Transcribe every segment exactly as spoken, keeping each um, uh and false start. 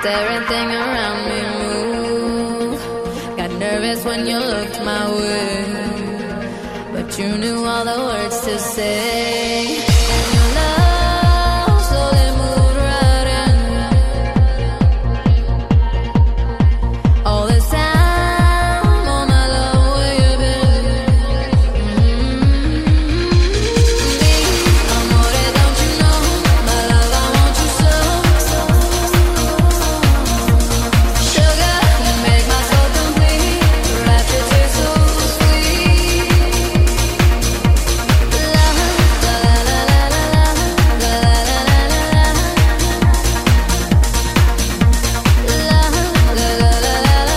everything around me move. Got nervous when you looked my way, but you knew all the words to say. And your love slowly moved right in. All this time, oh my love, where you been? Mm-hmm. Amore, don't you know, my love, I want you so. Sugar, you make my soul complete. Rapture taste so sweet. La la la la la la la la la la la la. La la la la la la la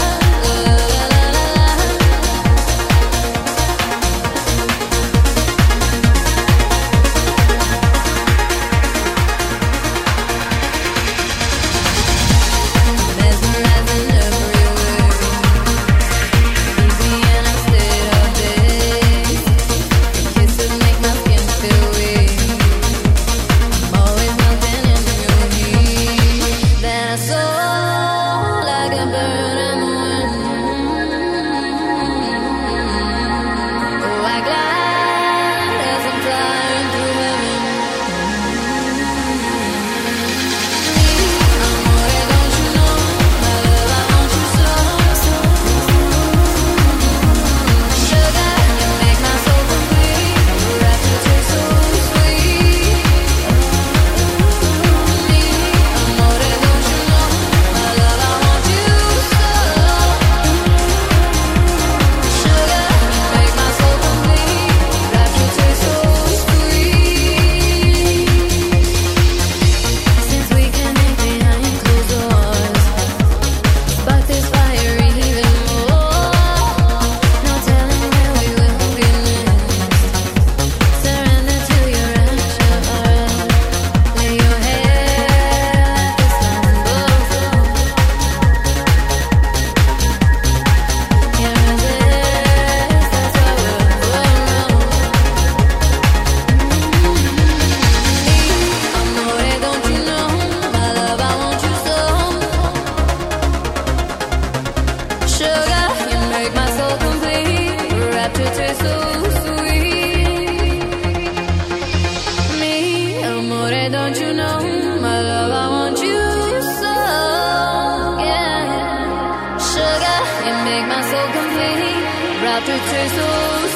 mesmerizing everywhere. Leave me in a state of daze. Your kisses make my skin feel weak. I'm always melting into your heat. Then I soar like a bird in the wind. Oh, I glide as I'm flying through heaven. Amore, don't you know, my love, I want you so. Sugar, you make my soul complete. Rapture taste so sweet. Amore, don't you know, my love, I want you so. Sugar, you make my soul complete. Rapture taste so sweet. Since we connect behind closed doors, spark this fire even more. No telling where we will be next. Surrender to your rapture. Lay your head like a slumber. Can't resist, that's why we're Amore, don't you know, my love, I want you so. Sugar, you make my soul complete. Rapture taste so sweet. Me, amore, don't you know, my love, I want you so. Yeah. Sugar, you make my soul complete. Rapture taste so